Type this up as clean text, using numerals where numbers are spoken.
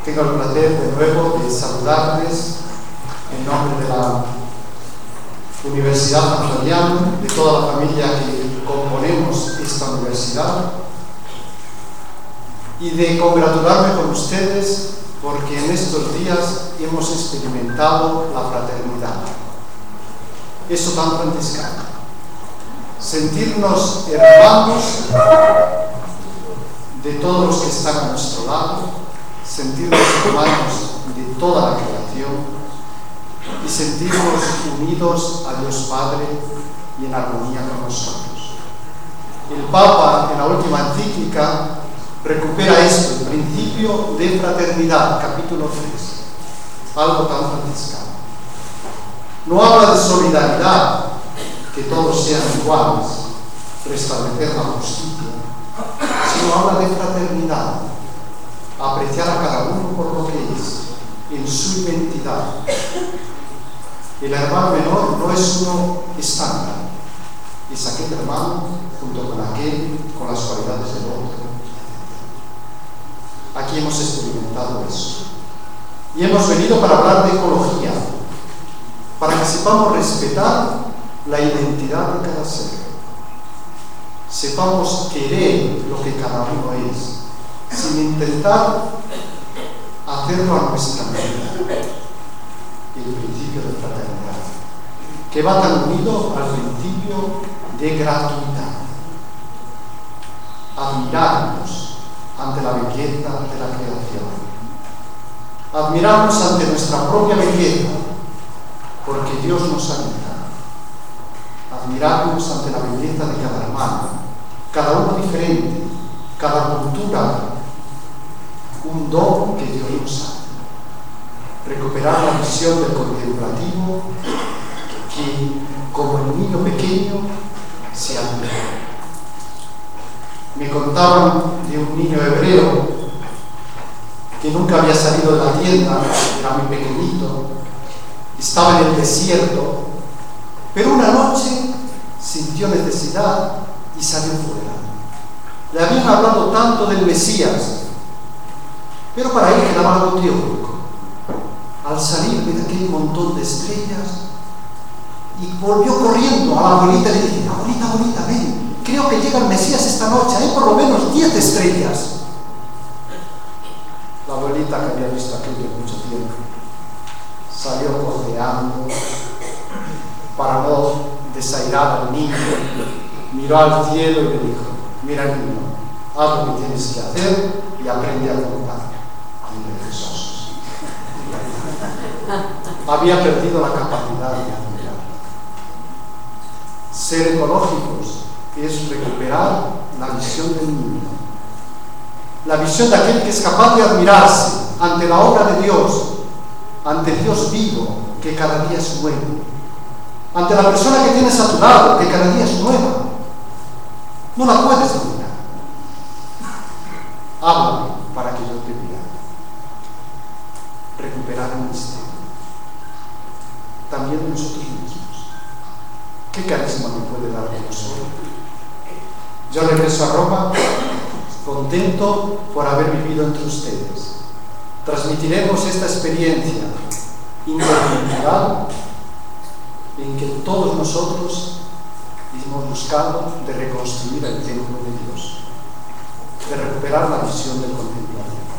Tengo el placer de nuevo de saludarles en nombre de la Universidad Antoniana, de toda la familia que componemos esta universidad, y de congratularme con ustedes porque en estos días hemos experimentado la fraternidad. Eso tan franciscano. Sentirnos hermanos de todos los que están a nuestro lado, sentirnos hermanos de toda la creación y sentirnos unidos a Dios Padre y en armonía con nosotros. El Papa, en la última encíclica, recupera esto, el principio de fraternidad, capítulo 3, algo tan franciscano. No habla de solidaridad, que todos sean iguales, restablecer la justicia, sino habla de fraternidad, apreciar a cada uno por lo que es, en su identidad. El hermano menor no es uno estándar, es aquel hermano junto con aquel, con las cualidades del otro. Aquí hemos experimentado eso. Y hemos venido para hablar de ecología, para que sepamos respetar la identidad de cada ser. Sepamos querer lo que cada uno es, sin intentar hacerlo a nuestra medida. El principio de fraternidad, que va tan unido al principio de gratuidad. Admirarnos ante la belleza de la creación. Admirarnos ante nuestra propia belleza, porque Dios nos habita. Admirarnos ante la belleza de cada hermano, cada uno diferente, cada cultura, un don que Dios nos da. Recuperar la visión del contemplativo que, como el niño pequeño, se admira. Me contaban de un niño hebreo que nunca había salido de la tienda, era muy pequeñito, estaba en el desierto, pero una noche sintió necesidad y salió fuera. Le habían hablado tanto del Mesías, pero para él quedaba algo teórico. Al salir de aquel montón de estrellas, y volvió corriendo a la abuelita y le dijo: abuelita, abuelita, ven, creo que llega el Mesías esta noche, hay por lo menos 10 estrellas. La abuelita, que había visto aquello mucho tiempo, salió cojeando para no desairar al niño, miró al cielo y le dijo: mira, niño, haz lo que tienes que hacer y aprende a contar. Mire, Jesús. Había perdido la capacidad de admirar. Ser ecológicos es recuperar la visión del niño, la visión de aquel que es capaz de admirarse ante la obra de Dios, ante el Dios vivo que cada día es nuevo, ante la persona que tienes a tu lado que cada día es nueva. No la puedes admirar. Háblame para que yo te vea. Recuperar el misterio. También de nosotros mismos. ¿Qué carisma me puede dar Dios hoy? Yo regreso a Roma contento por haber vivido entre ustedes. Transmitiremos esta experiencia intercultural en que todos nosotros hemos buscado de reconstruir el templo de Dios, de recuperar la visión del contemplativo.